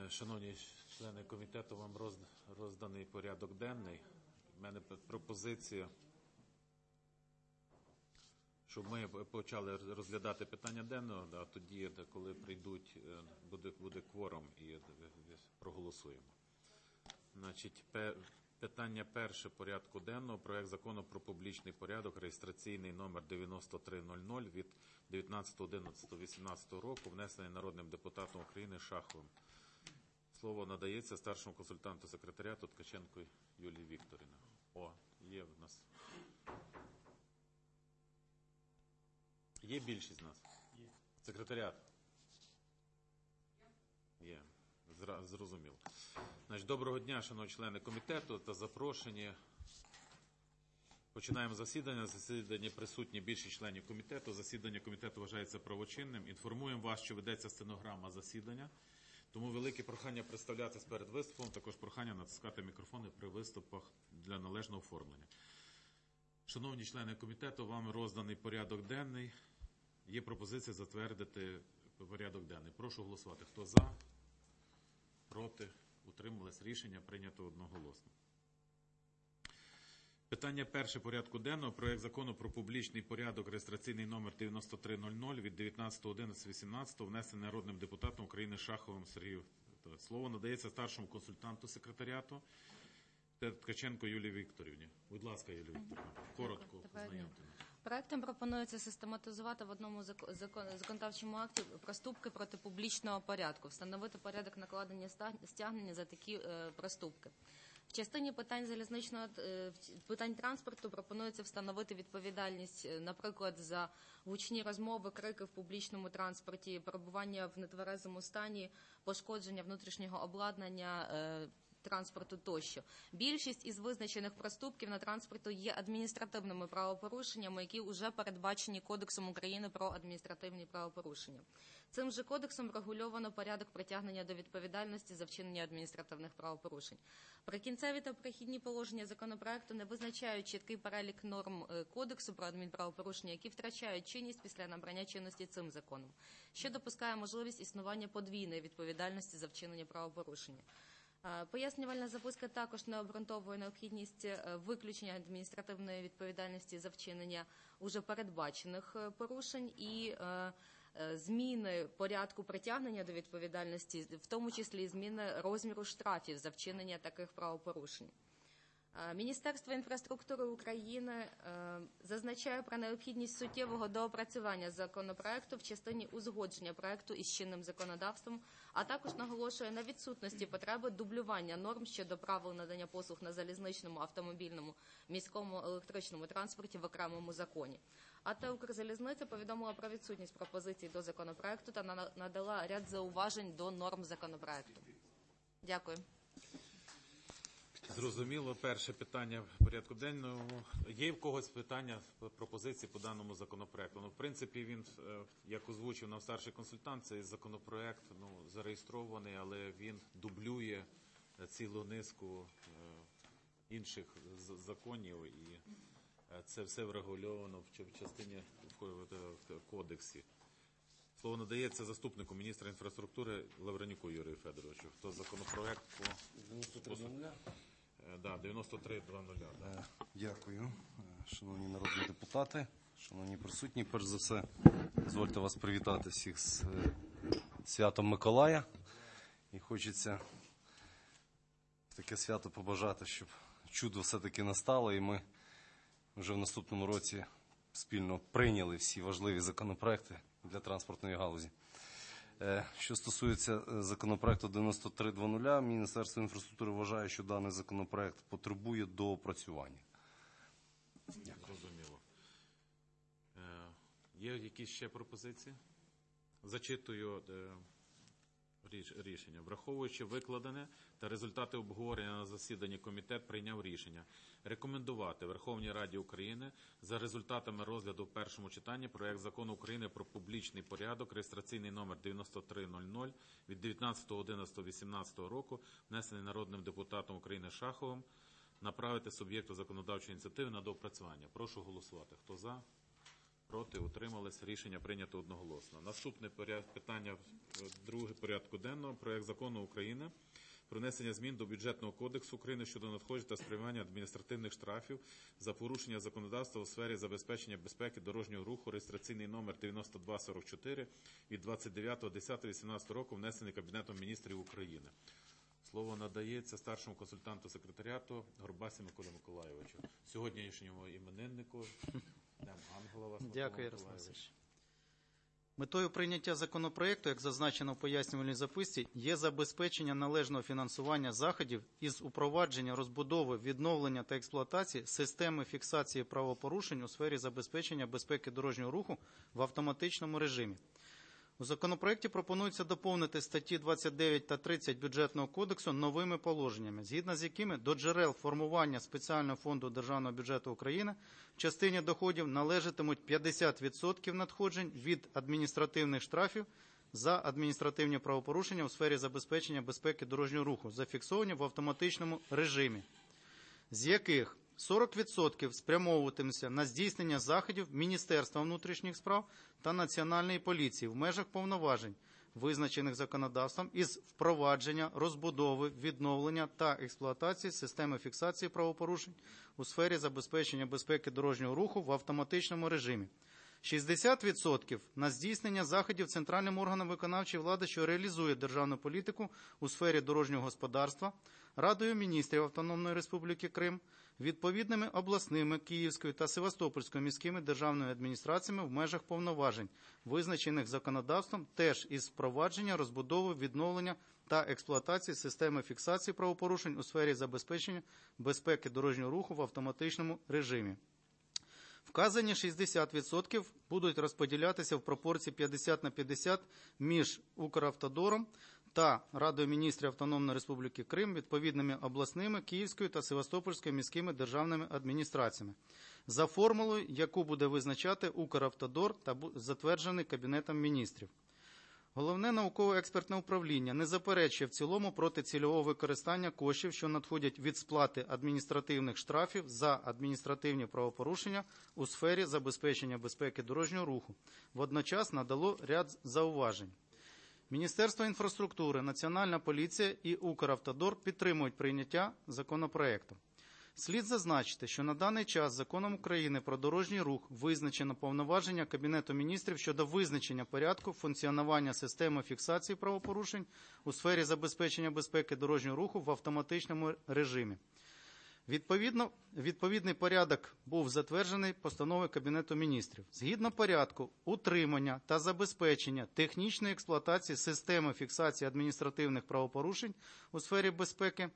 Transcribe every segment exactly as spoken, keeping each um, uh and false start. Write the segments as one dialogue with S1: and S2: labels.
S1: Шановні члени комітету, вам розданий порядок денний. У мене пропозиція, щоб ми почали розглядати питання денного, а тоді, коли прийдуть, буде, буде кворум і проголосуємо. Значить, питання перше порядку денного, проект закону про публічний порядок, реєстраційний номер дев'яносто три нуль нуль від дев'ятнадцятого одинадцятого вісімнадцятого року, внесений народним депутатом України Шаховим. Слово надається старшому консультанту секретаріату Ткаченко Юлії Вікторівні. О, є в нас. Є більшість з нас? Є. Секретаріат? Є. Зрозуміло. Значить, доброго дня, шановні члени комітету та запрошені. Починаємо засідання. Засідання присутні більшість членів комітету. Засідання комітету вважається правочинним. Інформуємо вас, що ведеться стенограма засідання. Тому велике прохання представлятися перед виступом, також прохання натискати мікрофони при виступах для належного оформлення. Шановні члени комітету, вам розданий порядок денний. Є пропозиція затвердити порядок денний. Прошу голосувати. Хто за? Проти? Утримались? Рішення прийнято одноголосно. Питання перше порядку денного. Проект закону про публічний порядок, реєстраційний номер дев'яносто три нуль нуль від дев'ятнадцятого одинадцятого вісімнадцятого, внесений народним депутатом України Шаховим Сергієм. Слово надається старшому консультанту секретаріату Ткаченко Юлії Вікторівні. Будь ласка, Юлія Вікторівна, коротко познайомте нас.
S2: Проектом пропонується систематизувати в одному законодавчому акті проступки проти публічного порядку, встановити порядок накладення стягнення за такі проступки. В частині питань залізничного питань транспорту пропонується встановити відповідальність, наприклад, за гучні розмови, крики в публічному транспорті, перебування в нетверезому стані, пошкодження внутрішнього обладнання транспорту тощо. Більшість із визначених проступків на транспорту є адміністративними правопорушеннями, які вже передбачені Кодексом України про адміністративні правопорушення. Цим же кодексом врегульовано порядок притягнення до відповідальності за вчинення адміністративних правопорушень. Прикінцеві та перехідні положення законопроекту не визначають чіткий перелік норм Кодексу про адмінправопорушення, які втрачають чинність після набрання чинності цим законом, що допускає можливість існування подвійної відповідальності за вчинення правопорушення. Пояснювальна записка також не обґрунтовує необхідність виключення адміністративної відповідальності за вчинення уже передбачених порушень і зміни порядку притягнення до відповідальності, в тому числі і зміни розміру штрафів за вчинення таких правопорушень. Міністерство інфраструктури України зазначає про необхідність суттєвого доопрацювання законопроекту в частині узгодження проекту із чинним законодавством, а також наголошує на відсутності потреби дублювання норм щодо правил надання послуг на залізничному, автомобільному, міському, електричному транспорті в окремому законі. АТ «Укрзалізниця» повідомила про відсутність пропозицій до законопроекту та надала ряд зауважень до норм законопроекту. Дякую.
S1: Зрозуміло. Перше питання в порядку денному. Є в когось питання, пропозиції по даному законопроекту? Ну, в принципі, він, як озвучив нам старший консультант, цей законопроект ну, зареєстрований, але він дублює цілу низку інших законів, і це все врегульовано в частині в кодексі. Слово надається заступнику міністра інфраструктури Лавренюку Юрію Федоровичу. Хто законопроект по дев'яносто три нуль нуль.
S3: Дякую, шановні народні депутати, шановні присутні. Перш за все, дозвольте вас привітати всіх з святом Миколая. І хочеться таке свято побажати, щоб чудо все-таки настало, і ми вже в наступному році спільно прийняли всі важливі законопроекти для транспортної галузі. Що стосується законопроекту дев'яносто три нуль, Міністерство інфраструктури вважає, що даний законопроект потребує доопрацювання.
S1: Зрозуміло. Є якісь ще пропозиції? Зачитую рішення. Враховуючи викладене та результати обговорення на засіданні, комітет прийняв рішення рекомендувати Верховній Раді України за результатами розгляду в першому читанні проект закону України про публічний порядок, реєстраційний номер дев'яносто три нуль нуль від дев'ятнадцятого одинадцятого вісімнадцятого року, внесений народним депутатом України Шаховим, направити суб'єкту законодавчої ініціативи на доопрацювання. Прошу голосувати. Хто за? Проти, утримались. Рішення прийнято одноголосно. Наступне питання, друге порядку денного. Проект закону України про внесення змін до Бюджетного кодексу України щодо надходжень та спрямування адміністративних штрафів за порушення законодавства у сфері забезпечення безпеки дорожнього руху, реєстраційний номер дев'яносто два сорок чотири від двадцять дев'ятого десятого вісімнадцятого року, внесений Кабінетом міністрів України. Слово надається старшому консультанту секретаріату Горбасі Миколі Миколайовичу. Сьогоднішньому імениннику. Ангела вас,
S4: Дякую, Ярослав Васильович. Метою прийняття законопроекту, як зазначено в пояснювальній записці, є забезпечення належного фінансування заходів із упровадження, розбудови, відновлення та експлуатації системи фіксації правопорушень у сфері забезпечення безпеки дорожнього руху в автоматичному режимі. У законопроекті пропонується доповнити статті двадцять дев'ять та тридцять Бюджетного кодексу новими положеннями, згідно з якими до джерел формування спеціального фонду Державного бюджету України в частині доходів належатимуть п'ятдесят відсотків надходжень від адміністративних штрафів за адміністративні правопорушення у сфері забезпечення безпеки дорожнього руху, зафіксовані в автоматичному режимі, з яких сорок відсотків спрямовуватимуться на здійснення заходів Міністерства внутрішніх справ та Національної поліції в межах повноважень, визначених законодавством, із впровадження, розбудови, відновлення та експлуатації системи фіксації правопорушень у сфері забезпечення безпеки дорожнього руху в автоматичному режимі. шістдесят відсотків на здійснення заходів центральним органом виконавчої влади, що реалізує державну політику у сфері дорожнього господарства, Радою міністрів Автономної Республіки Крим, відповідними обласними, Київською та Севастопольською міськими державними адміністраціями в межах повноважень, визначених законодавством, теж із впровадження, розбудови, відновлення та експлуатації системи фіксації правопорушень у сфері забезпечення безпеки дорожнього руху в автоматичному режимі. Вказані шістдесят відсотків будуть розподілятися в пропорції п'ятдесят на п'ятдесят між Укравтодором та Радою міністрів Автономної Республіки Крим, відповідними обласними, Київською та Севастопольською міськими державними адміністраціями, за формулою, яку буде визначати Укравтодор та затверджений Кабінетом міністрів. Головне науково-експертне управління не заперечує в цілому проти цільового використання коштів, що надходять від сплати адміністративних штрафів за адміністративні правопорушення у сфері забезпечення безпеки дорожнього руху. Водночас надало ряд зауважень. Міністерство інфраструктури, Національна поліція і Укравтодор підтримують прийняття законопроекту. Слід зазначити, що на даний час Законом України про дорожній рух визначено повноваження Кабінету міністрів щодо визначення порядку функціонування системи фіксації правопорушень у сфері забезпечення безпеки дорожнього руху в автоматичному режимі. Відповідно, відповідний порядок був затверджений постановою Кабінету міністрів. Згідно порядку утримання та забезпечення технічної експлуатації системи фіксації адміністративних правопорушень у сфері безпеки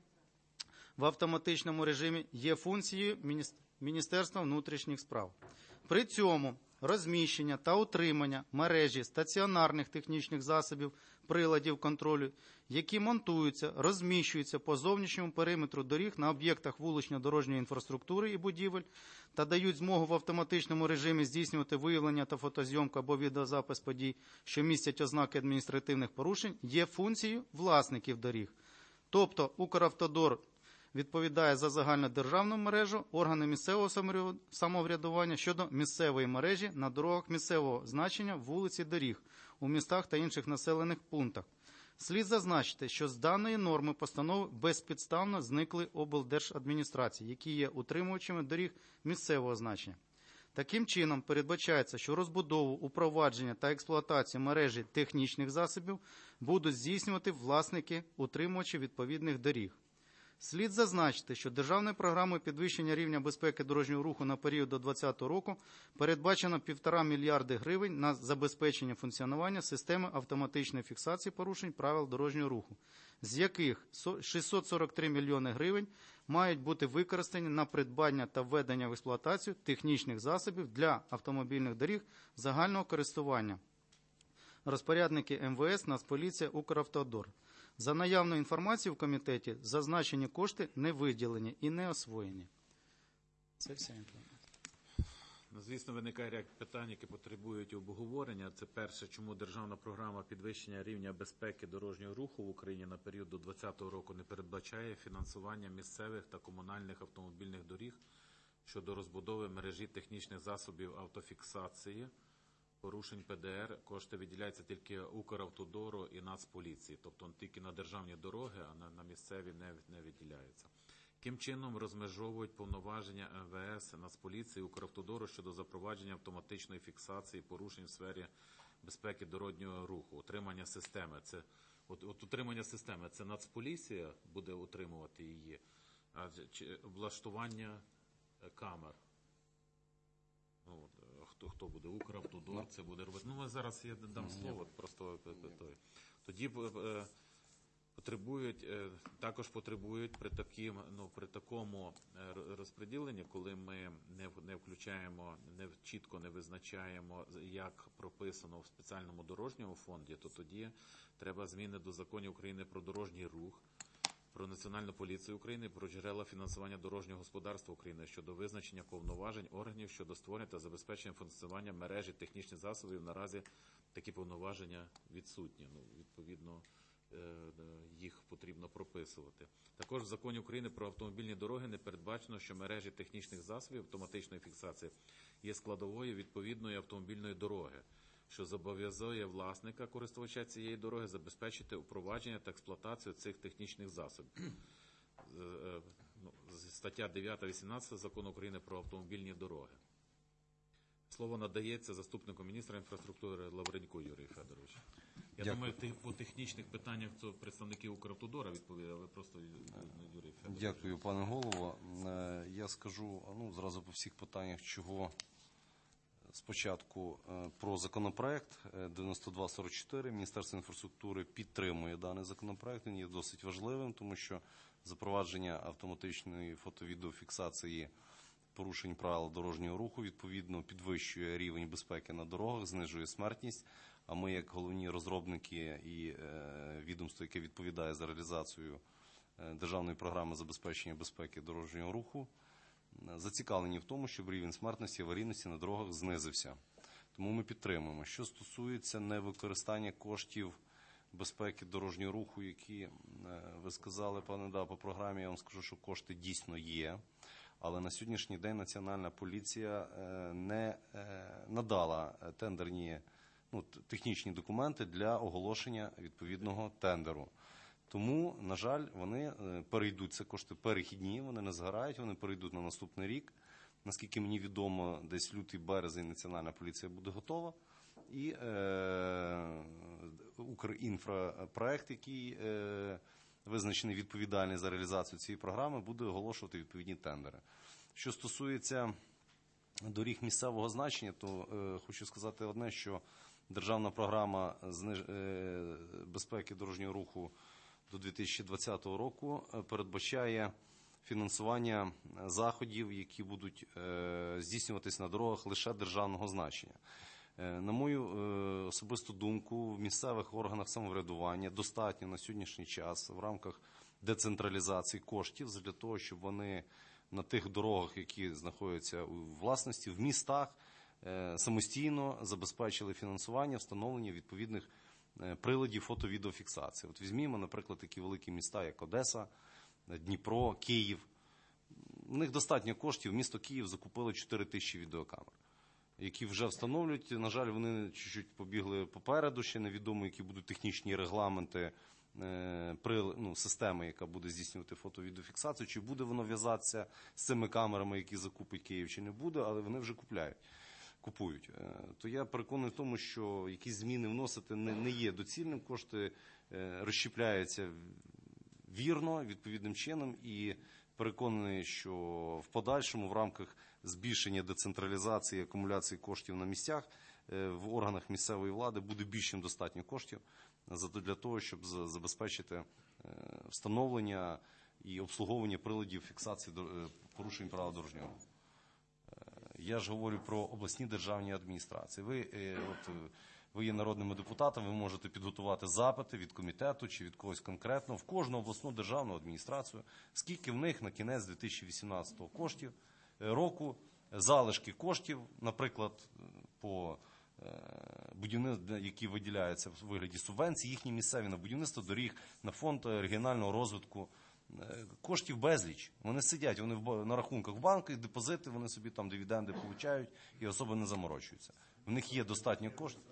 S4: в автоматичному режимі є функцією Міністерства внутрішніх справ. При цьому розміщення та утримання мережі стаціонарних технічних засобів, приладів контролю, які монтуються, розміщуються по зовнішньому периметру доріг на об'єктах вулично-дорожньої інфраструктури і будівель та дають змогу в автоматичному режимі здійснювати виявлення та фотозйомку або відеозапис подій, що містять ознаки адміністративних порушень, є функцією власників доріг. Тобто Укравтодор відповідає за загальнодержавну мережу, органи місцевого самоврядування щодо місцевої мережі на дорогах місцевого значення, вулиці, доріг у містах та інших населених пунктах. Слід зазначити, що з даної норми постанови безпідставно зникли облдержадміністрації, які є утримувачами доріг місцевого значення. Таким чином, передбачається, що розбудову, упровадження та експлуатацію мережі технічних засобів будуть здійснювати власники, утримувачі відповідних доріг. Слід зазначити, що Державною програмою підвищення рівня безпеки дорожнього руху на період до двадцятого року передбачено півтора мільярди гривень на забезпечення функціонування системи автоматичної фіксації порушень правил дорожнього руху, з яких шістсот сорок три мільйони гривень мають бути використані на придбання та введення в експлуатацію технічних засобів для автомобільних доріг загального користування. Розпорядники ем ве ес, Нацполіція, Укравтодор. За наявною інформацією в комітеті зазначені кошти не виділені і не освоєні. Це вся інформація.
S1: Ну, звісно, виникає ряд питань, які потребують обговорення. Це перше, чому державна програма підвищення рівня безпеки дорожнього руху в Україні на період до двадцятого року не передбачає фінансування місцевих та комунальних автомобільних доріг щодо розбудови мережі технічних засобів автофіксації порушень Пе Де Ер. Кошти виділяються тільки Укравтодору і Нацполіції, тобто тільки на державні дороги, а на, на місцеві не, не виділяються. Яким чином розмежовують повноваження Ем Ве Ес, Нацполіції, Укравтодору щодо запровадження автоматичної фіксації порушень в сфері безпеки дорожнього руху, утримання системи? Це от, от утримання системи, це Нацполіція буде утримувати її, а чи облаштування камер? Ну, от, хто, хто буде? Укравтодор, це буде робити. Ну, ми зараз я дам слово, просто той. Тоді е, потребують, е, також потребують при таким, ну, при такому розподіленні, коли ми не, не включаємо, не чітко не визначаємо, як прописано в спеціальному дорожньому фонді, то тоді треба зміни до законів України про дорожній рух, про Національну поліцію України, про джерела фінансування дорожнього господарства України щодо визначення повноважень органів щодо створення та забезпечення функціонування мережі технічних засобів. Наразі такі повноваження відсутні. Ну, відповідно, їх потрібно прописувати. Також в Законі України про автомобільні дороги не передбачено, що мережі технічних засобів автоматичної фіксації є складовою відповідної автомобільної дороги, що зобов'язує власника, користувача цієї дороги, забезпечити впровадження та експлуатацію цих технічних засобів. Стаття дев'ята вісімнадцята Закону України про автомобільні дороги. Слово надається заступнику міністра інфраструктури Лавренюку Юрію Федоровичу. Я
S3: Дякую.
S1: думаю, ти по технічних питаннях це представники Укравтодора відповідали, але просто Юрій Федорович.
S3: Дякую, пане голово. Е, Я скажу, ну, зразу по всіх питаннях, чого спочатку е, про законопроект е, дев'яносто два сорок чотири. Міністерство інфраструктури підтримує даний законопроект. Він є досить важливим, тому що запровадження автоматичної фото-відеофіксації порушень правил дорожнього руху відповідно підвищує рівень безпеки на дорогах, знижує смертність. А ми, як головні розробники і е, відомство, яке відповідає за реалізацію е, державної програми забезпечення безпеки дорожнього руху, е, зацікавлені в тому, щоб рівень смертності і аварійності на дорогах знизився. Тому ми підтримуємо. Що стосується невикористання коштів безпеки дорожнього руху, які е, ви сказали, пане Да, по програмі, я вам скажу, що кошти дійсно є. Але на сьогоднішній день Національна поліція е, не е, надала тендерні, ну, технічні документи для оголошення відповідного тендеру. Тому, на жаль, вони перейдуть, це кошти перехідні, вони не згорають, вони перейдуть на наступний рік. Наскільки мені відомо, десь лютий-березень Національна поліція буде готова. І е, Укрінфропроект, який е, визначений відповідальний за реалізацію цієї програми, буде оголошувати відповідні тендери. Що стосується доріг місцевого значення, то е, хочу сказати одне, що державна програма безпеки дорожнього руху до дві тисячі двадцятого року передбачає фінансування заходів, які будуть здійснюватись на дорогах лише державного значення. На мою особисту думку, в місцевих органах самоврядування достатньо на сьогоднішній час в рамках децентралізації коштів для того, щоб вони на тих дорогах, які знаходяться у власності, в містах, самостійно забезпечили фінансування, встановлення відповідних приладів фото-відеофіксації. От візьмімо, наприклад, такі великі міста, як Одеса, Дніпро, Київ. У них достатньо коштів. Місто Київ закупило чотири тисячі відеокамер, які вже встановлюють. На жаль, вони чуть-чуть побігли попереду, ще невідомо, які будуть технічні регламенти ну, системи, яка буде здійснювати фото-відеофіксацію, чи буде воно в'язатися з цими камерами, які закупить Київ, чи не буде, але вони вже купляють. Купують. То я переконаний в тому, що якісь зміни вносити не, не є доцільним, кошти розщепляються вірно, відповідним чином, і переконаний, що в подальшому в рамках збільшення децентралізації, акумуляції коштів на місцях в органах місцевої влади буде більшим достатньо коштів для того, щоб забезпечити встановлення і обслуговування приладів фіксації порушень правил дорожнього руху. Я ж говорю про обласні державні адміністрації. Ви, от, ви є народними депутатами, ви можете підготувати запити від комітету чи від когось конкретно в кожну обласну державну адміністрацію, скільки в них на кінець дві тисячі вісімнадцятого коштів, року залишки коштів, наприклад, по будівництву, які виділяються в вигляді субвенцій, їхні місцеві на будівництво доріг, на фонд регіонального розвитку, Е, Коштів безліч. Вони сидять, вони в ба- на рахунках в банках, депозити, вони собі там дивіденди получають і особи не заморочуються. В них є достатньо коштів.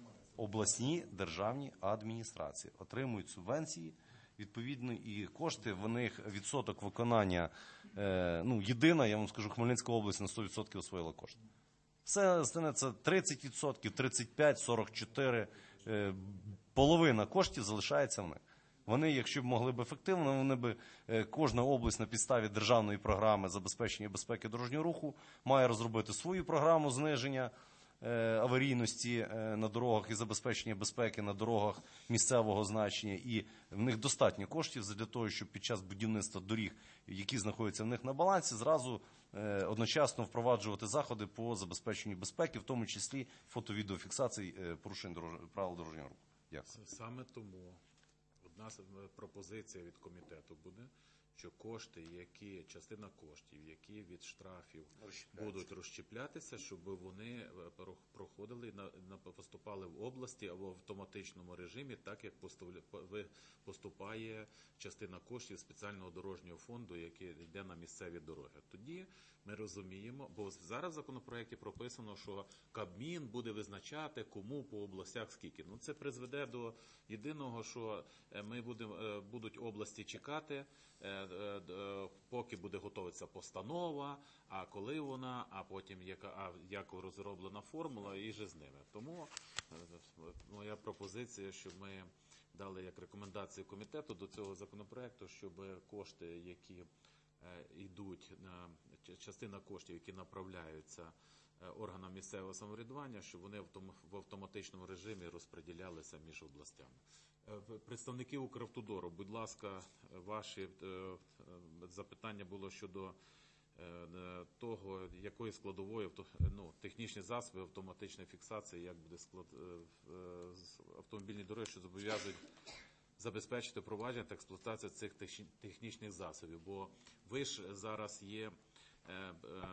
S3: Обласні державні адміністрації отримують субвенції, відповідно, і кошти, в них відсоток виконання, е, ну, єдина, я вам скажу, Хмельницька область на сто відсотків освоїла кошти. Все остальне це тридцять відсотків, тридцять п'ять, сорок чотири, е, половина коштів залишається в них. Вони, якщо б могли б ефективно, вони б, е, кожна область на підставі державної програми забезпечення безпеки дорожнього руху має розробити свою програму зниження е, аварійності е, на дорогах і забезпечення безпеки на дорогах місцевого значення. І в них достатньо коштів для того, щоб під час будівництва доріг, які знаходяться в них на балансі, зразу е, одночасно впроваджувати заходи по забезпеченню безпеки, в тому числі фото-відеофіксації е, порушень дорож- правил дорожнього руху. Дякую.
S1: Саме тому одна з- пропозиція від комітету буде, що кошти, які, частина коштів, які від штрафів будуть розщеплятися, щоб вони е, про- проходили, на, на, поступали в області або в автоматичному режимі, так як поставля- по- ви- поступає частина коштів спеціального дорожнього фонду, який йде на місцеві дороги. Тоді ми розуміємо, бо зараз в законопроекті прописано, що Кабмін буде визначати, кому по областях скільки. Ну, це призведе до єдиного, що е, ми будемо, е, будуть області чекати, е, е, е, поки буде готуватися постанова, а коли вона, а потім яка, а як розроблена формула, і же з ними. Тому е, моя пропозиція, щоб ми дали як рекомендацію комітету до цього законопроекту, щоб кошти, які е, йдуть на частина коштів, які направляються е, органам місцевого самоврядування, щоб вони в тому- в автоматичному режимі розподілялися між областями. Е, в- Представники Укравтодору, будь ласка, ваші е, е, запитання було щодо е, е, того, якої складової авто- ну, технічні засоби автоматичної фіксації, як буде склад е, е, з- автомобільні дороги, що зобов'язують забезпечити впровадження та експлуатацію цих техні- технічних засобів. Бо ви ж зараз є, е, е,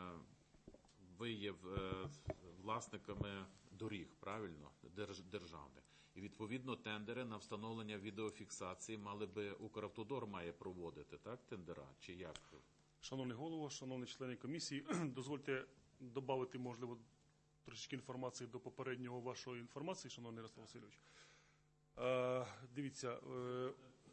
S1: ви є е, власниками доріг, правильно, Держ- державних. І відповідно тендери на встановлення відеофіксації мали би Укравтодор має проводити, так, тендера, чи як?
S5: Шановний голово, шановні члени комісії, дозвольте додати, можливо, трошечки інформації до попереднього вашої інформації, шановний Ярослав Васильович. Е, дивіться, е,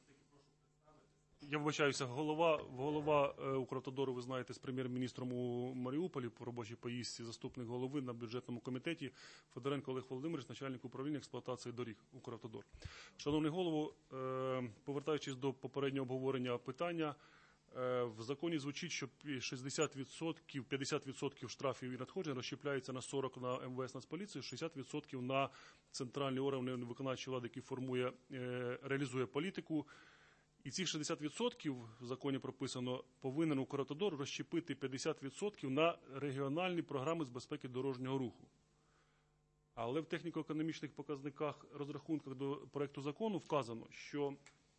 S5: я вибачаюся, голова, голова е, Укравтодору, ви знаєте, з прем'єр-міністром у Маріуполі по робочій поїздці, заступник голови на бюджетному комітеті Федоренко Олег Володимирович, начальник управління експлуатації доріг Укравтодор. Шановний голово, е, повертаючись до попереднього обговорення питання, е, в законі звучить, що шістдесят відсотків, п'ятдесят відсотків штрафів і надходжень розщепляється на сорок на ем ве ес Нацполіцію, шістдесят відсотків на центральні органи виконавчої влади, які формує, е, реалізує політику. І ці шістдесят відсотків, в законі прописано, повинен Укравтодор розщепити п'ятдесят відсотків на регіональні програми з безпеки дорожнього руху. Але в техніко-економічних показниках, розрахунках до проекту закону вказано, що,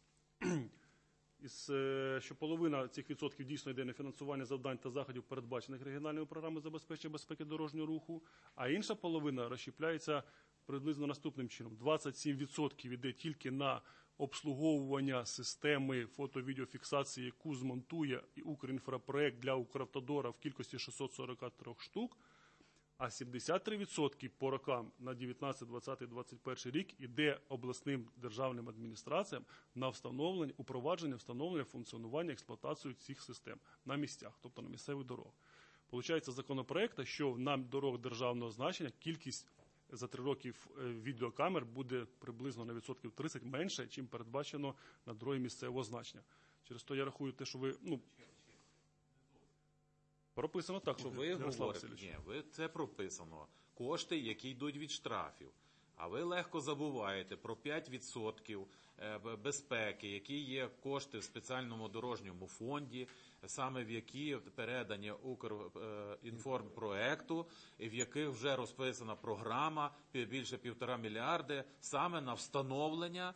S5: із, е, що половина цих відсотків дійсно йде на фінансування завдань та заходів, передбачених регіональними програмами забезпечення безпеки дорожнього руху, а інша половина розщепляється приблизно наступним чином. двадцять сім відсотків йде тільки на обслуговування системи фото-відеофіксації, яку змонтує Укрінфропроект для Укравтодора в кількості шістсот сорок три штук, а сімдесят три відсотки по рокам на дев'ятнадцятий, двадцятий, двадцять перший рік іде обласним державним адміністраціям на встановлення, упровадження, встановлення, функціонування, експлуатацію цих систем на місцях, тобто на місцевих дорогах. Получається законопроекту, що на дорог державного значення кількість за три роки відеокамер буде приблизно на відсотків тридцять менше, чим передбачено на дорогі місцевого значення. Через то я рахую те, що ви, ну, прописано так, що
S1: Ви
S5: Ярослав
S1: говорите,
S5: Васильович.
S1: ні, ви це прописано. Кошти, які йдуть від штрафів. А ви легко забуваєте про п'ять відсотків безпеки, які є кошти в спеціальному дорожньому фонді, саме в які передані Укрінформпроекту, і в яких вже розписана програма більше півтора мільярди саме на встановлення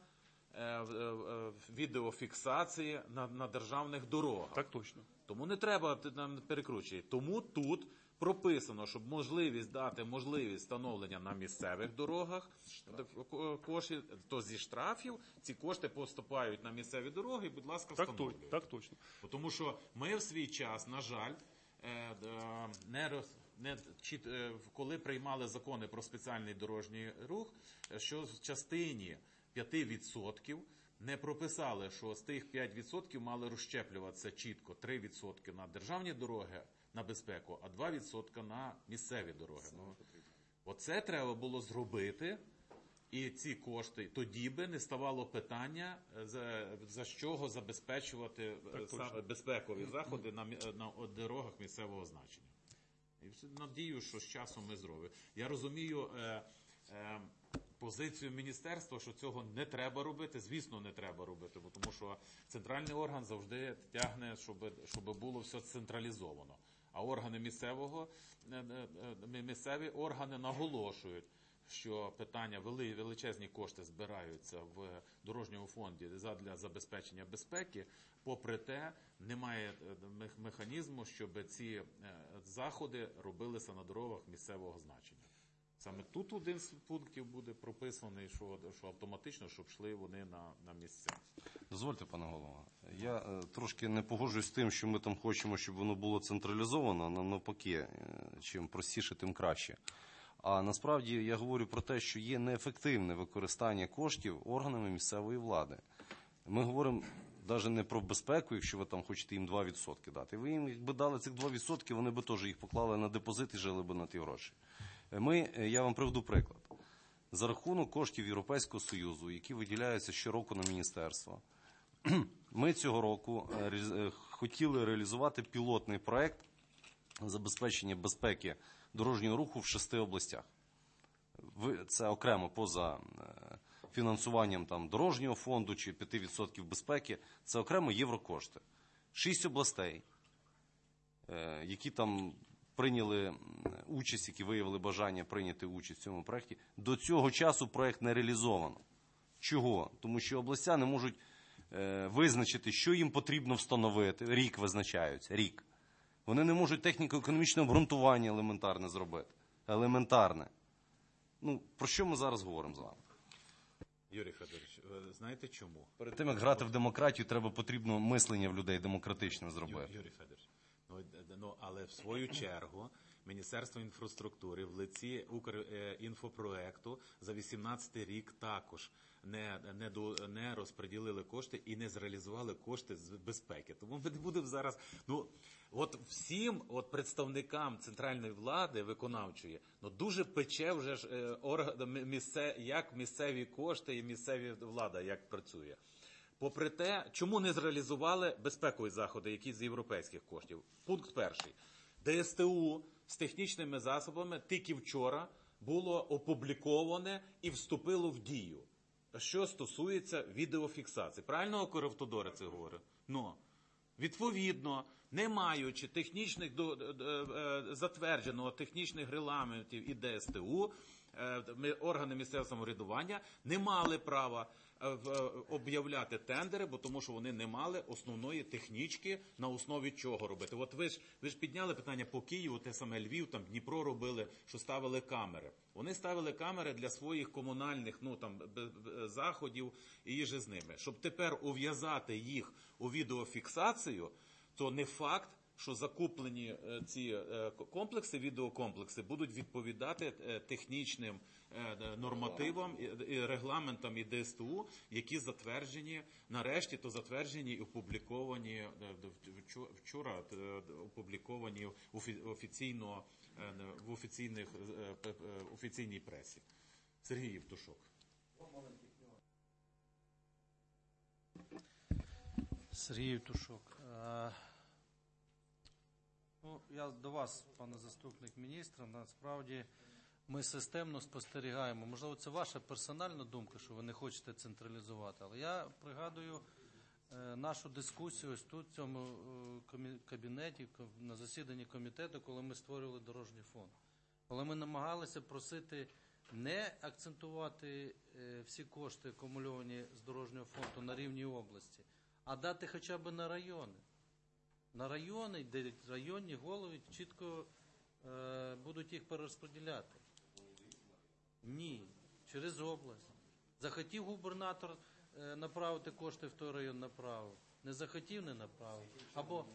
S1: відеофіксації на, на державних дорогах.
S5: Так точно.
S1: Тому не треба нам перекручувати. Тому тут прописано, щоб можливість дати можливість встановлення на місцевих дорогах коштів, то зі штрафів ці кошти поступають на місцеві дороги, і, будь ласка,
S5: Так, то,
S1: встановлюють.
S5: так точно.
S1: Тому що ми в свій час, на жаль, е, е, не роз... Не, чи, е, коли приймали закони про спеціальний дорожній рух, е, що в частині п'ять відсотків не прописали, що з тих п'ять відсотків мали розщеплюватися чітко три відсотки на державні дороги, на безпеку, а два відсотки на місцеві дороги. Ну, оце треба було зробити, і ці кошти, тоді би не ставало питання, за, за що забезпечувати
S5: Так,
S1: саме
S5: точно.
S1: безпекові заходи на, мі- на дорогах місцевого значення. І все- надію, що з часом ми зробимо. Я розумію е, е, позицію міністерства, що цього не треба робити. Звісно, не треба робити, бо тому що центральний орган завжди тягне, щоб, щоб було все централізовано. А органи місцевого, е, е, е, місцеві органи наголошують, що питання вели, величезні кошти збираються в дорожньому фонді для забезпечення безпеки. Попри те, немає мех- механізму, щоб ці е, заходи робилися на дорогах місцевого значення. Саме тут один з пунктів буде прописаний, що, що автоматично, щоб йшли вони на, на місця.
S3: Дозвольте, пане голово, я е, трошки не погоджуюсь з тим, що ми там хочемо, щоб воно було централізовано, на- навпаки, е, чим простіше, тим краще. А насправді я говорю про те, що є неефективне використання коштів органами місцевої влади. Ми говоримо навіть не про безпеку, якщо ви там хочете їм два відсотки дати. Ви їм, якби дали цих два відсотки, вони би теж їх поклали на депозит і жили би на ті гроші. Ми, я вам приведу приклад. За рахунок коштів Європейського Союзу, які виділяються щороку на міністерство, ми цього року е, ре- е, хотіли реалізувати пілотний проект забезпечення безпеки дорожнього руху в шести областях. Ви- Це окремо поза е, фінансуванням там, дорожнього фонду чи п'ять відсотків безпеки, це окремо єврокошти. Шість областей, е, які там прийняли м, участь, які виявили бажання прийняти участь в цьому проєкті, до цього часу проєкт не реалізовано. Чого? Тому що областя не можуть е, визначити, що їм потрібно встановити. Рік визначаються, рік. Вони не можуть техніко-економічне обґрунтування елементарне зробити. Елементарне. Ну, про що ми зараз говоримо з вами?
S1: Юрій Федорович, ви знаєте чому?
S3: Перед тим, як грати в демократію, треба потрібно мислення в людей демократичним зробити.
S1: Юрій Федорович, ну, д- ну, але в свою чергу Міністерство інфраструктури в лиці Укрінфопроекту за вісімнадцятий рік також не, не, до, не розподілили кошти і не зреалізували кошти з безпеки. Тому ми не будемо зараз, ну, от всім от представникам центральної влади виконавчої, ну, дуже пече вже ж е, орган, місце, як місцеві кошти і місцеві влада як працює. Попри те, чому не зреалізували безпекові заходи, які з європейських коштів? Пункт перший. ДСТУ з технічними засобами тільки вчора було опубліковане і вступило в дію. Що стосується відеофіксації. Правильно Укравтодор це говорить? Ну, відповідно, не маючи технічних до, до, е, затвердженого технічних регламентів і ДСТУ, е, ми, органи місцевого самоврядування не мали права е, в- е, об'являти тендери, бо тому що вони не мали основної технічки, на основі чого робити. От ви ж, ви ж підняли питання по Києву, те саме Львів, там Дніпро робили, що ставили камери. Вони ставили камери для своїх комунальних, ну, там, б- б- заходів і їжі з ними. Щоб тепер ув'язати їх у відеофіксацію, то не факт, що закуплені е, ці е, комплекси, відеокомплекси, будуть відповідати е, технічним е, нормативам, і- і регламентам і ДСТУ, які затверджені, нарешті, то затверджені і опубліковані, е, вчо- вчора е, опубліковані офі- офіційно, е, в офіційних, е, п- е, офіційній пресі. Сергій Євтушок.
S4: Сергій Євтушок. Е, Ну, я до вас, пане заступник міністра, насправді ми системно спостерігаємо. Можливо, це ваша персональна думка, що ви не хочете централізувати, але я пригадую е, нашу дискусію ось тут, в цьому е, комі- кабінеті, ко- на засіданні комітету, коли ми створювали дорожній фонд. Коли ми намагалися просити не акцентувати е, всі кошти, акумульовані з дорожнього фонду на рівні області, а дати хоча б на райони. На райони, де районні голови чітко
S6: е, будуть їх перерозподіляти. Ні, через область. Захотів губернатор е, направити кошти в той район, направив. Не захотів, не направив. Або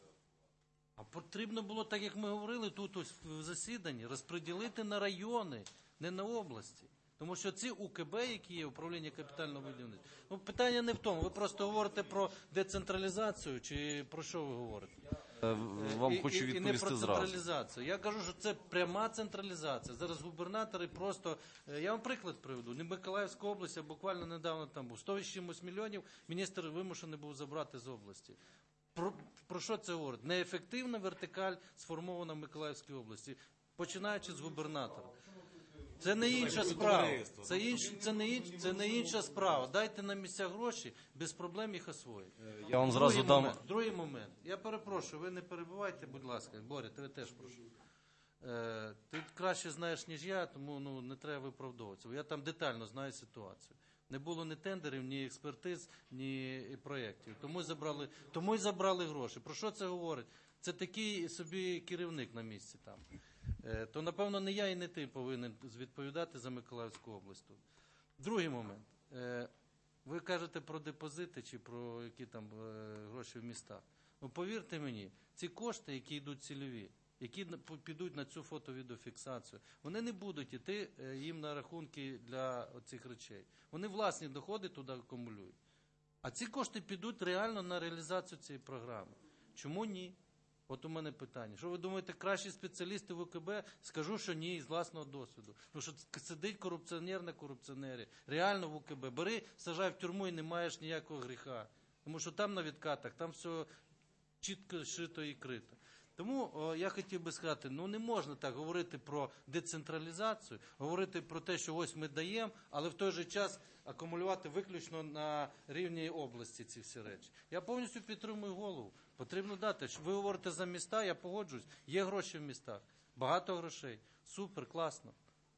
S6: а потрібно було, так як ми говорили тут ось в засіданні, розподілити на райони, не на області. Тому що ці УКБ, які є, управління капітального будівництва, ну питання не в тому. Ви просто говорите про децентралізацію, чи про що ви говорите?
S3: Е, Вам
S6: І-
S3: хочу
S6: і, і не
S3: відповісти
S6: про
S3: зразу.
S6: централізацію. Я кажу, що це пряма централізація. Зараз губернатори просто... е, Я вам приклад приведу. Не Миколаївська область, а буквально недавно там був. сто з чимось мільйонів міністр вимушений був забрати з області. Про, про що це говорить? Неефективна вертикаль сформована в Миколаївській області, починаючи з губернатора. Це не інша справа. Це, інш, це, не інш, це не інша справа. Дайте на місця гроші, без проблем їх освоїть.
S3: Я вам зразу
S6: Другий
S3: дам...
S6: момент, другий момент. Я перепрошую, ви не перебивайте, будь ласка. Боря, тебе теж прошу. Е, ти краще знаєш, ніж я, тому ну, не треба виправдовуватися. Я там детально знаю ситуацію. Не було ні тендерів, ні експертиз, ні проєктів. Тому й забрали, тому й забрали гроші. Про що це говорить? Це такий собі керівник на місці там. Е, то, напевно, не я і не ти повинен відповідати за Миколаївську область тут. Другий момент. Е, ви кажете про депозити чи про які там е, гроші в містах. Ну, повірте мені, ці кошти, які йдуть цільові, які на- по- підуть на цю фото-відеофіксацію, вони не будуть йти е, їм на рахунки для цих речей. Вони власні доходи туди акумулюють. А ці кошти підуть реально на реалізацію цієї програми. Чому ні? От у мене питання. Що ви думаєте, кращі спеціалісти в УКБ? Скажу, що ні, з власного досвіду. Тому що сидить корупціонер на корупціонері. Реально в УКБ. Бери, сажай в тюрму і не маєш ніякого гріха. Тому що там на відкатах, там все чітко шито і крито. Тому о, я хотів би сказати, ну не можна так говорити про децентралізацію, говорити про те, що ось ми даємо, але в той же час акумулювати виключно на рівні області ці всі речі. Я повністю підтримую голову. Потрібно дати. Ви говорите за міста, я погоджуюсь. Є гроші в містах. Багато грошей. Супер, класно.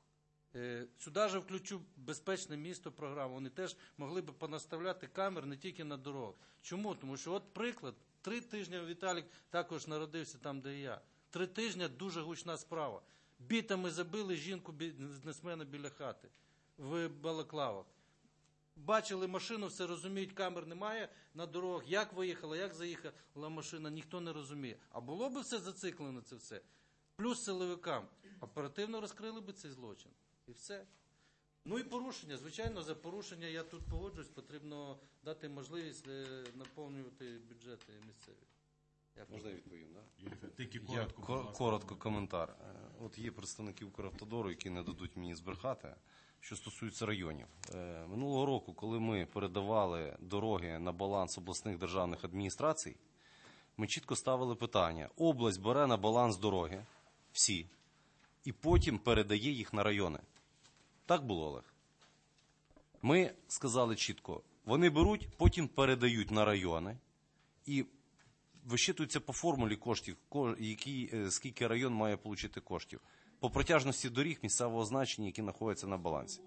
S6: Е, сюди же включу безпечне місто програму. Вони теж могли б понаставляти камер не тільки на дорогах. Чому? Тому що от приклад. Три тижні Віталік також народився там, де і я. Три тижні дуже гучна справа. Бітами забили жінку бізнесмена біля хати в балаклавах. Бачили машину, все розуміють, камер немає на дорогах. Як виїхала, як заїхала машина, ніхто не розуміє. А було б все зациклено це все. Плюс силовикам. Оперативно розкрили б цей злочин. І все. Ну і порушення. Звичайно, за порушення я тут погоджуюсь. Потрібно дати можливість е, наповнювати бюджети місцеві. Дякую.
S3: Можна я відповім, так?
S7: Тільки
S3: Я
S7: коротко.
S3: кор-
S7: будь ласка.
S3: коротко коментар. Е, От є представники Укравтодору, які не дадуть мені збрехати, що стосується районів. Е, Минулого року, коли ми передавали дороги на баланс обласних державних адміністрацій, ми чітко ставили питання. Область бере на баланс дороги, всі, і потім передає їх на райони. Так було, Олег? Ми сказали чітко, вони беруть, потім передають на райони, і вищитується по формулі коштів, ко- які, е, скільки район має отримати коштів. По протяжності доріг місцевого значення, які знаходяться на балансі.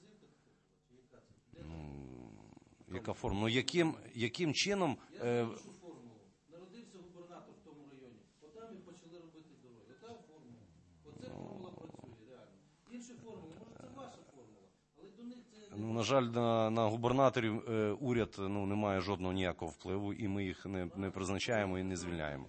S3: Ну, яка формула? Ну, яким, яким чином... Е,
S6: Народився губернатор в тому районі. Отам і почали робити дороги. Ота формула. Оце формула працює реально. Інші формули, може це ваша формула, але до них це...
S3: ну, на жаль, на, на губернаторів е, уряд ну, не має жодного ніякого впливу, і ми їх не, не призначаємо і не звільняємо.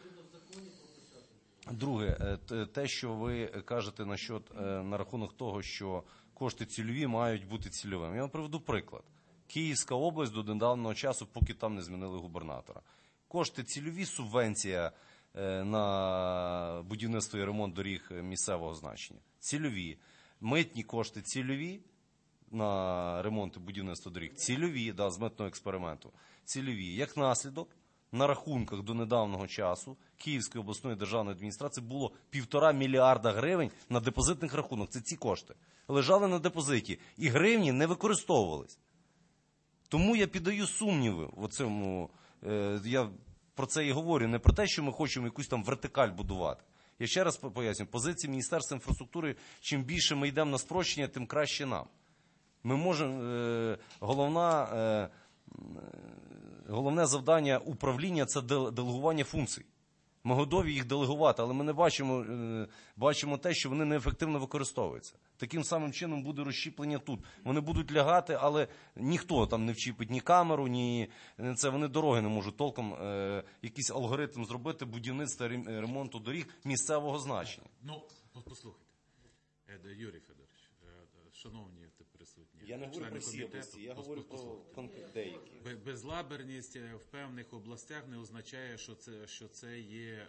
S3: Друге, е, те- те, що ви кажете насчет, е, на рахунок того, що кошти цільові мають бути цільовими. Я вам приведу приклад. Київська область до недавнього часу, поки там не змінили губернатора. Кошти цільові, субвенція е, на будівництво і ремонт доріг місцевого значення. Цільові. Митні кошти цільові на ремонт і будівництво доріг. Цільові, да, з митного експерименту. Цільові. Як наслідок, на рахунках до недавнього часу Київської обласної державної адміністрації було півтора мільярда гривень на депозитних рахунках. Це ці кошти. Лежали на депозиті. І гривні не використовувались. Тому я піддаю сумніви в цьому. Е, я про це і говорю. Не про те, що ми хочемо якусь там вертикаль будувати. Я ще раз поясню. Позиція Міністерства інфраструктури, чим більше ми йдемо на спрощення, тим краще нам. Ми можемо, е, головна, е, головне завдання управління – це делегування функцій. Ми готові їх делегувати, але ми не бачимо, е, бачимо те, що вони неефективно використовуються. Таким самим чином буде розщіплення тут. Вони будуть лягати, але ніхто там не вчіпить ні камеру, ні це. Вони дороги не можуть толком е, якийсь алгоритм зробити будівництва, рем- ремонту доріг місцевого значення.
S1: Ну, послухайте, Е, Юрій Федорович, е, шановні присутні,
S3: Я не говорю
S1: члени
S3: про всі
S1: комітету,
S3: області, я
S1: пос-
S3: говорю
S1: пос-
S3: про
S1: послухайте.
S3: конкретні деякі.
S1: Бе- Безлаберність е, в певних областях не означає, що це, що це є е,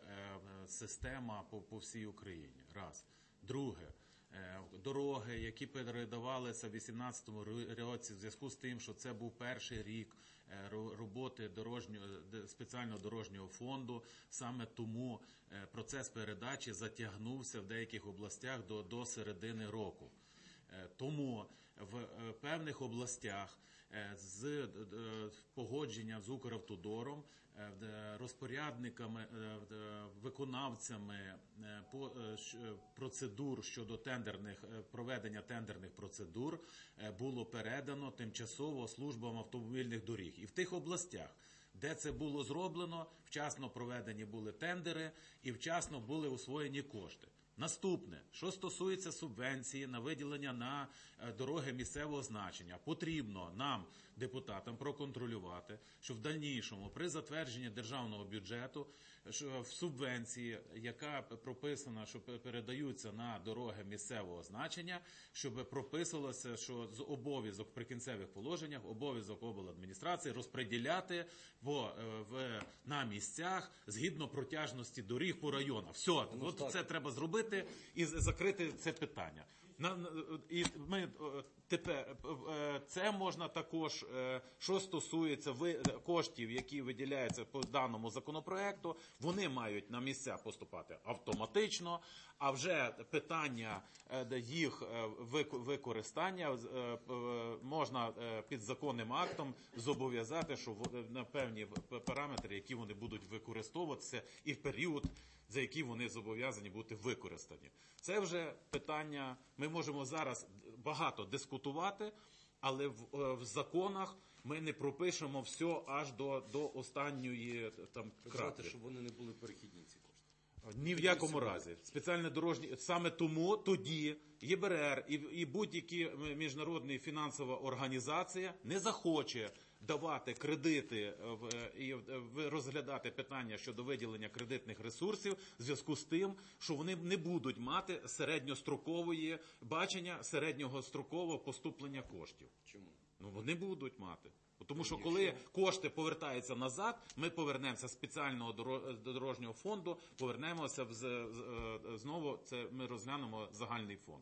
S1: система по, по всій Україні. Раз. Друге. Е, Дороги, які передавалися в вісімнадцятому році в зв'язку з тим, що це був перший рік е, ро- роботи дорожнього, де- спеціального дорожнього фонду, саме тому е, процес передачі затягнувся в деяких областях до, до середини року. Е, Тому в е, певних областях е, з е, погодженням з Укравтодором, е, де розпорядниками, е, де виконавцями е, по- е, щ- е, процедур щодо тендерних е, проведення тендерних процедур е, було передано тимчасово службам автомобільних доріг. І в тих областях, де це було зроблено, вчасно проведені були тендери і вчасно були освоєні кошти. Наступне, що стосується субвенції на виділення на е, дороги місцевого значення, потрібно нам, депутатам, проконтролювати, що в дальнішому при затвердженні державного бюджету, що в субвенції, яка прописана, що пе- передаються на дороги місцевого значення, щоб прописалося, що з обов'язок в прикінцевих положеннях, обов'язок обладміністрації розподіляти по, е, в, на місцях згідно протяжності доріг по районах. Все, от це треба зробити і з- закрити це питання. На, на- і ми е, тепер е, це можна також, е, що стосується ви, коштів, які виділяються по даному законопроекту, вони мають на місця поступати автоматично, а вже питання е, де їх е, вик- використання е, е, можна е, під законним актом зобов'язати, що в- на певні п- параметри, які вони будуть використовуватися, і в період, за які вони зобов'язані бути використані. Це вже питання, ми можемо зараз багато дискутувати, але в, е, в законах ми не пропишемо все аж до, до останньої е, там краплі.
S3: щоб вони не були перехідні ці кошти.
S1: Ні в якому разі. Спеціальне дорожні, саме тому тоді ЄБРР і, і будь-які міжнародна фінансова організація не захоче давати кредити в, і в- розглядати питання щодо виділення кредитних ресурсів в зв'язку з тим, що вони не будуть мати середньострокової бачення, середнього строкового поступлення коштів.
S3: Чому?
S1: Ну, вони будуть мати. Тому що коли кошти повертаються назад, ми повернемося з спеціального доро- дорожнього фонду, повернемося в, з- з- е, знову, це ми розглянемо загальний фонд.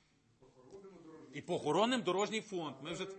S1: І похоронимо дорожній фонд. Ми вже...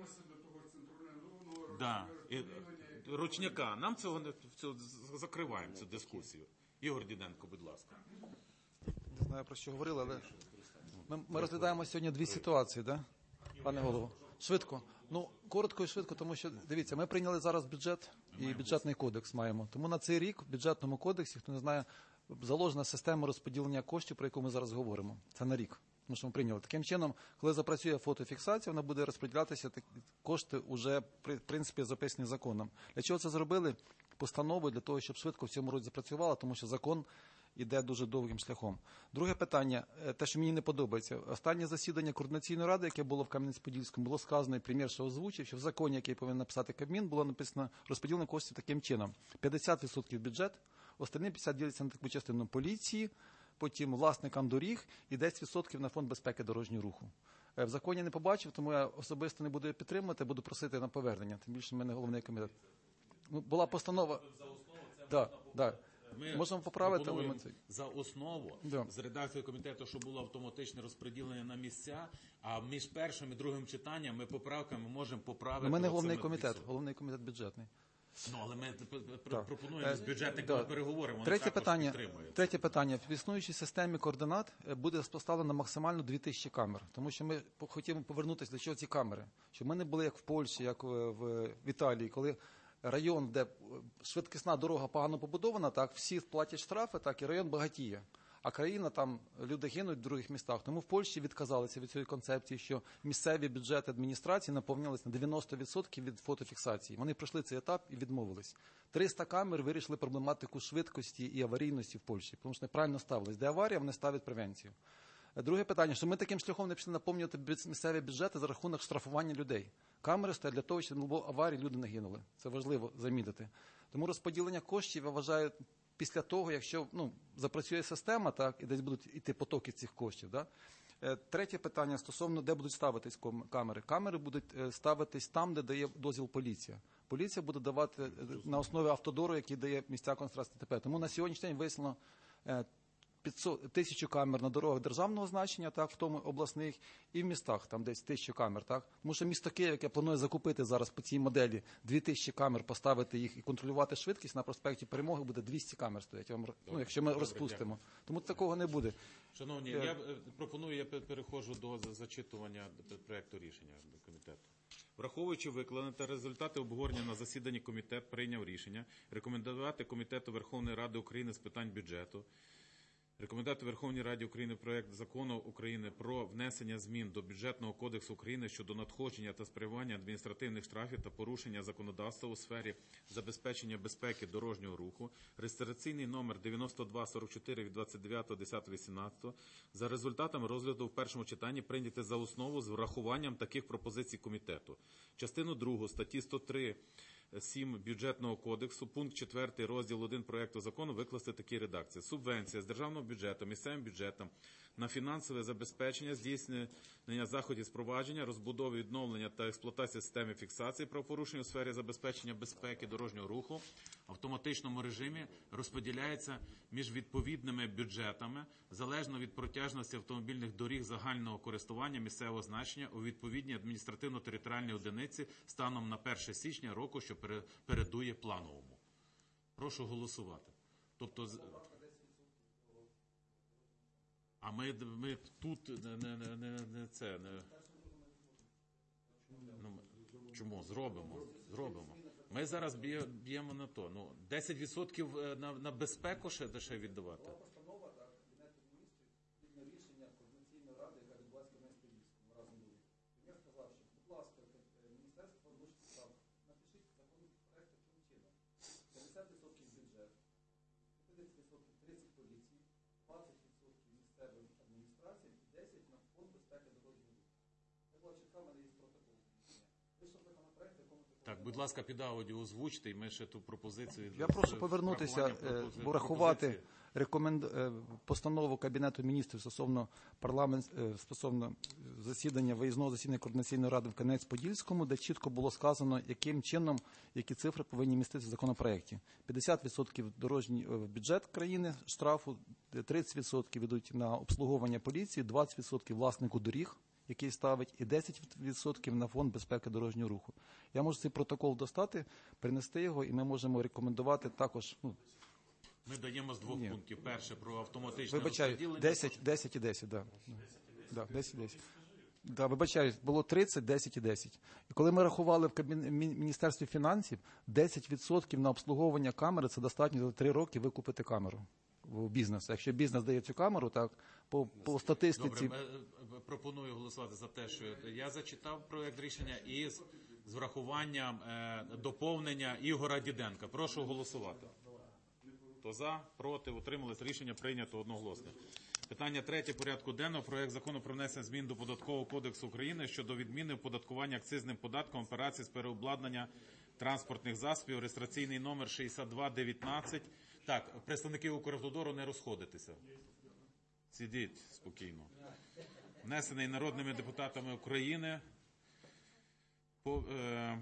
S1: Да. І, ручняка. Нам цього не цього, закриваємо цю дискусію. Ігор Діденко, будь ласка.
S7: Не знаю, про що говорили, але ми, ми розглядаємо сьогодні дві ситуації, да? Пане голово? Швидко. Ну, коротко і швидко, тому що, дивіться, ми прийняли зараз бюджет і бюджетний кодекс маємо. Тому на цей рік в бюджетному кодексі, хто не знає, заложена система розподілення коштів, про яку ми зараз говоримо. Це на рік. Тому що ми прийняли. Таким чином, коли запрацює фотофіксація, вона буде розподілятися, так, кошти вже, в принципі, записані законом. Для чого це зробили? Постанови для того, щоб швидко в цьому році запрацювало, тому що закон іде дуже довгим шляхом. Друге питання, е, те, що мені не подобається. Останнє засідання Координаційної ради, яке було в Кам'янець-Подільському, було сказано, і прем'єр ще озвучив, що в законі, який повинен написати Кабмін, було написано розподілення коштів таким чином. п'ятдесят відсотків бюджет, останні п'ятдесят відсотків діляться на таку частину поліції, потім власникам доріг і десять відсотків на фонд безпеки дорожнього руху. Е, В законі не побачив, тому я особисто не буду її підтримувати, буду просити на повернення. Тим більше в мене головний комітет. Ну, була постанова. Да, да.
S1: Ми
S7: Можемо поправити, але ми
S1: пропонуємо
S7: це.
S1: за основу
S7: Да.
S1: з редакцією комітету, що було автоматичне розподілення на місця, а між першим і другим читанням ми поправками можемо поправити.
S7: У мене
S1: оце
S7: головний
S1: ми
S7: комітет,
S1: фіксуємо.
S7: головний комітет бюджетний.
S1: Ну, але ми п- п-
S7: Так.
S1: пропонуємо з
S7: Е,
S1: бюджетниками
S7: да.
S1: переговоримо. вони
S7: Третє
S1: також
S7: питання,
S1: підтримують.
S7: третє питання. В існуючій системі координат е, буде поставлено максимально дві тисячі камер. Тому що ми по- хотімо повернутися, для чого ці камери. Щоб ми не були як в Польщі, як в, в, в Італії, коли район, де е, швидкісна дорога погано побудована, так, всі платять штрафи, так, і район багатіє. А країна там, люди гинуть в других містах. Тому в Польщі відказалися від цієї концепції, що місцеві бюджети адміністрації наповнились на дев'яносто відсотків від фотофіксації. Вони пройшли цей етап і відмовились. триста камер вирішили проблематику швидкості і аварійності в Польщі, тому що неправильно ставились. Де аварія, вони ставлять превенцію. Друге питання, що ми таким шляхом не пішли наповнювати місцеві бюджети за рахунок штрафування людей. Камери стоять для того, щоб не було аварій, люди не гинули. Це важливо замітити. Тому розподілення коштів, я вважаю, після того, якщо ну, запрацює система, так, і десь будуть йти потоки цих коштів. Да? Третє питання стосовно, де будуть ставитись камери. Камери будуть ставитись там, де дає дозвіл поліція. Поліція буде давати на основі автодору, який дає місця концентрації ДТП. Тому на сьогоднішній день вияснено п'ятсот, тисячу камер на дорогах державного значення, так, в тому обласних, і в містах, там десь тисячу камер, так. Тому що місто Київ, яке планує закупити зараз по цій моделі дві тисячі камер, поставити їх і контролювати швидкість, на проспекті Перемоги буде двісті камер стоять, ну, якщо ми
S1: Добре,
S7: розпустимо.
S1: дякую.
S7: Тому такого не буде.
S1: Шановні, я е, пропоную, я пе- переходжу до за- зачитування проекту рішення до комітету. Враховуючи викладене та результати обговорення на засіданні, комітет прийняв рішення рекомендувати Комітету Верховної Ради України з питань бюджету рекомендувати Верховній Раді України проект Закону України про внесення змін до Бюджетного кодексу України щодо надходження та спрямування адміністративних штрафів та порушення законодавства у сфері забезпечення безпеки дорожнього руху, реєстраційний номер дев'яносто два сорок чотири від двадцять дев'ятого десятого вісімнадцятого, за результатами розгляду в першому читанні прийняти за основу з врахуванням таких пропозицій комітету. Частину другу статті сто три сім Бюджетного кодексу, пункт четвертий, розділ один проекту закону викласти такі редакції. Субвенція з державного бюджету місцевим бюджетам на фінансове забезпечення, здійснення заходів спровадження, розбудови, відновлення та експлуатації системи фіксації правопорушень у сфері забезпечення безпеки дорожнього руху в автоматичному режимі розподіляється між відповідними бюджетами залежно від протяжності автомобільних доріг загального користування місцевого значення у відповідній адміністративно-територіальній одиниці станом на перше січня року, що пере- передує плановому. Прошу голосувати. Тобто, з- а ми, ми тут не, не, не, не, не це не. Ну, ми- чому? Зробимо. Зробимо. Ми зараз б'є- б'ємо на то. Ну, десять відсотків на, на безпеку ще, ще віддавати. Так, будь ласка, під аудіо озвучте, і ми ще ту пропозицію.
S7: Я прошу
S1: з
S7: повернутися,
S1: врахуванням
S7: е,
S1: пропози-
S7: врахувати
S1: пропозиції.
S7: рекоменд... е, постанову Кабінету міністрів стосовно парламент, е, стосовно засідання, виїзного засідання Координаційної ради в Кам'янець-Подільському, де чітко було сказано, яким чином, які цифри повинні міститися в законопроекті. п'ятдесят відсотків дорожній е, в бюджет країни штрафу, тридцять відсотків йдуть на обслуговування поліції, двадцять відсотків власнику доріг, який ставить, і десять відсотків на фонд безпеки дорожнього руху. Я можу цей протокол достати, принести його, і ми можемо рекомендувати також, ну,
S1: Ми даємо з двох
S7: Ні.
S1: пунктів. Перше про автоматичне
S7: вибачаю,
S1: розподілення.
S7: десять, десять і десять, да. Да, десять, десять. Да, вибачаю, було тридцять, десять і десять. І коли ми рахували в Кабін- Мі- Міністерстві фінансів, десять відсотків на обслуговування камери, це достатньо за три роки викупити камеру в бізнес. Якщо бізнес дає цю камеру, так, по, по статистиці...
S1: Добре, е, е, пропоную голосувати за те, що я зачитав проект рішення і з, з врахуванням е, доповнення Ігора Діденка. Прошу голосувати. Хто за, проти, утримались, рішення прийнято одноголосно. Питання третє порядку денного. Проект закону про внесення змін до Податкового кодексу України щодо відміни оподаткування акцизним податком операцій з переобладнання транспортних засобів. Реєстраційний номер шістдесят два дев'ятнадцять. Так, представники Укравтодору, не розходитися. Сидіть спокійно. Внесений народними депутатами України по, е,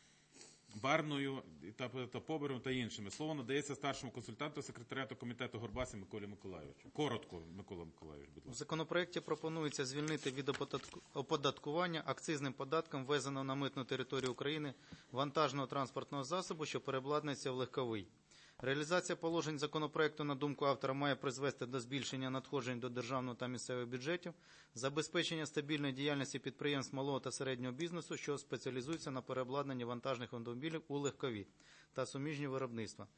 S1: Барною та, та Побером та іншими. Слово надається старшому консультанту секретаріату комітету Горбасі Миколі Миколайовичу. Коротко, Микола Миколайович, будь
S4: В
S1: ласка.
S4: законопроекті пропонується звільнити від оподатку- оподаткування акцизним податком ввезеного на митну територію України вантажного транспортного засобу, що переобладнується в легковий. Реалізація положень законопроекту, на думку автора, має призвести до збільшення надходжень до державного та місцевих бюджетів, забезпечення стабільної діяльності підприємств малого та середнього бізнесу, що спеціалізуються на переобладнанні вантажних автомобілів у легкові та суміжні виробництва.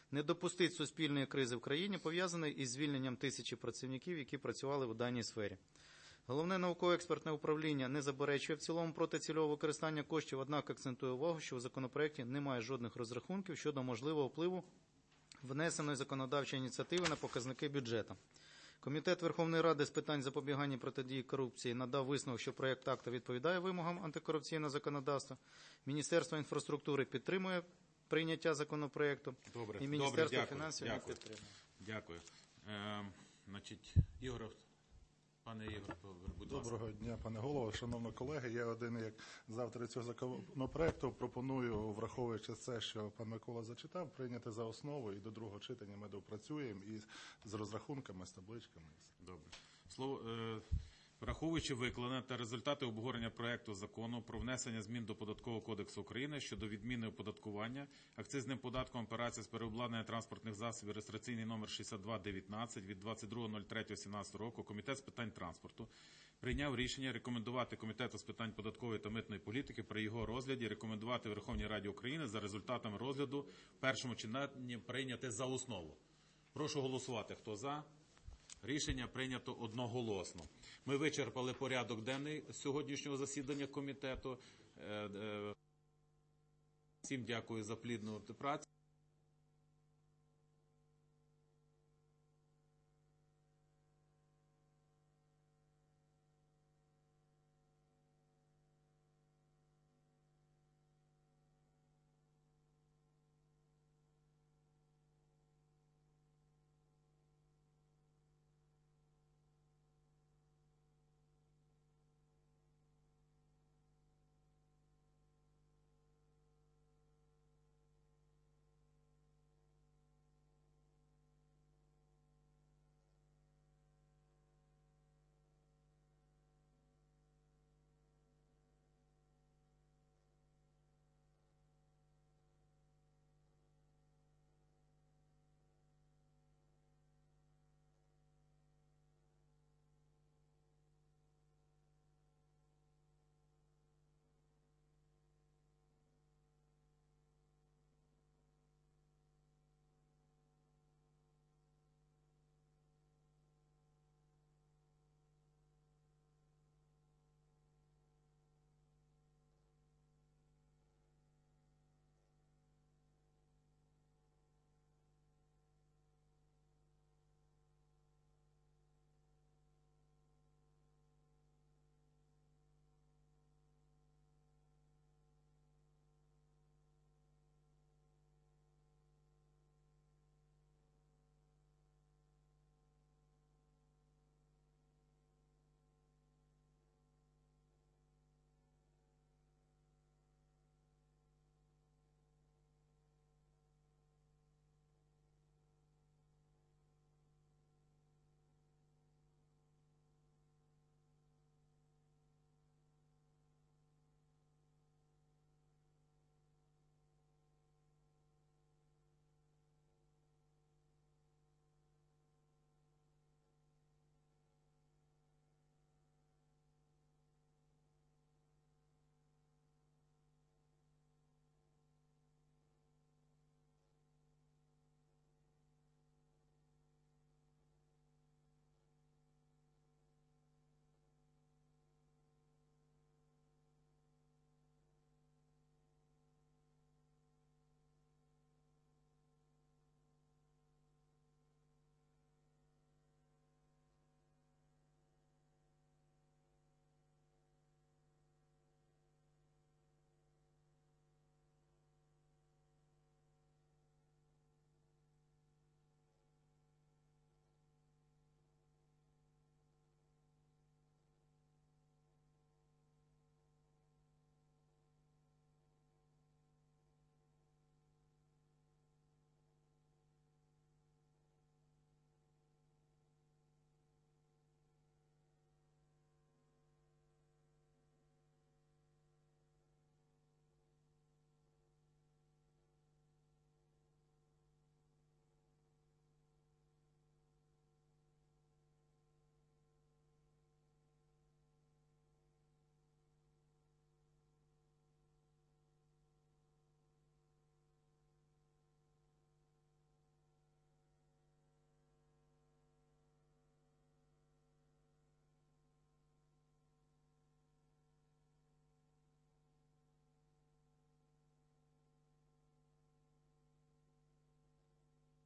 S4: не допустити суспільної кризи в країні, пов'язаної із звільненням тисячі працівників, які працювали у даній сфері. Головне науково-експертне управління не заперечує в цілому проти цільового використання коштів, однак акцентує увагу, що у законопроекті немає жодних розрахунків щодо можливого впливу внесеної законодавчої ініціативи на показники бюджету. Комітет Верховної Ради з питань запобігання і протидії корупції надав висновок, що проєкт акту відповідає вимогам антикорупційного законодавства. Міністерство інфраструктури підтримує прийняття законопроекту.
S1: Добре,
S4: І Міністерство
S1: добре, дякую,
S4: фінансів не
S1: дякую.
S4: підтримує.
S1: Дякую. Е, значить, Ігор, пане Ігор, будь ласка.
S8: Доброго дня, пане голово, шановні колеги. Я один як з авторів цього законопроекту пропоную, враховуючи це, що пан Микола зачитав, прийняти за основу і до другого читання ми допрацюємо і з розрахунками, з табличками.
S1: Добре. Слово, е, враховуючи викладене та результати обговорення проекту закону про внесення змін до Податкового кодексу України щодо відміни оподаткування акцизним податком операцій з переобладнання транспортних засобів реєстраційний номер шістдесят два дев'ятнадцять від двадцять другого третього сімнадцятого року, Комітет з питань транспорту прийняв рішення рекомендувати Комітету з питань податкової та митної політики при його розгляді рекомендувати Верховній Раді України за результатами розгляду в першому читанні прийняти за основу. Прошу голосувати. Хто за? Рішення прийнято одноголосно. Ми вичерпали порядок денний сьогоднішнього засідання комітету. Всім дякую за плідну працю.